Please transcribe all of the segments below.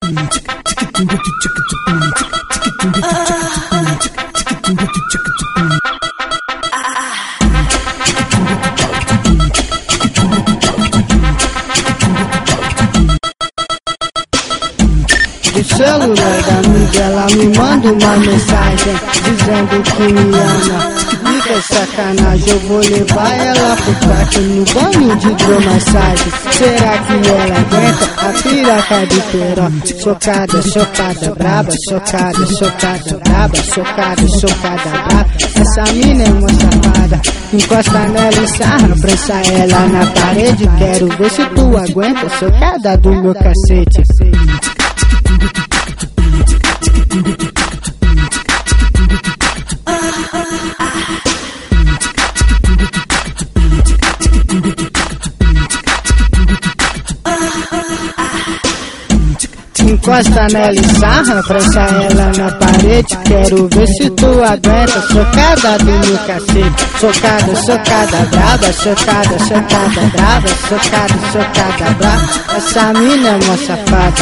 O celular da amiga, ela me manda uma mensagem dizendo que me ama. Fica sacanagem, eu vou levar ela pro quarto no banho de hidromassagem. Será que ela aguenta a piroca de peró? Socada, socada, braba, socada, socada, braba, socada, socada, braba. Essa mina é uma safada, encosta nela e sarra, prensa ela na parede. Quero ver se tu aguenta, socada do meu cacete. Encosta nela e sarra, prensa ela na parede. Quero ver se tu aguenta, socada do meu cacete. Socada, socada, braba, socada, socada, braba, socada, socada, braba. Essa mina é uma safada.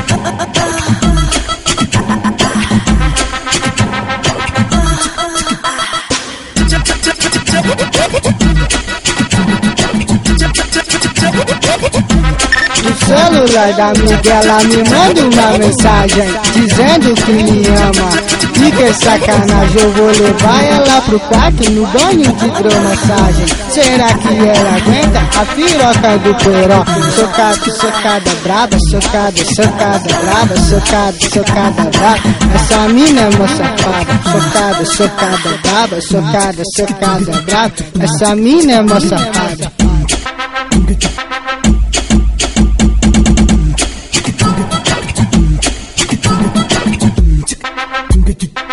O celular da amiga, ela me manda uma mensagem dizendo que me ama. Fica sacanagem, eu vou levar ela pro quarto no banho de hidromassagem. Será que ela aguenta a piroca do peró? Socada, socada, braba, socada, socada, braba, socada, socada, braba. Essa mina é uma safada. Socada, socada, braba, socada, socada, braba. Essa mina é uma safada. Get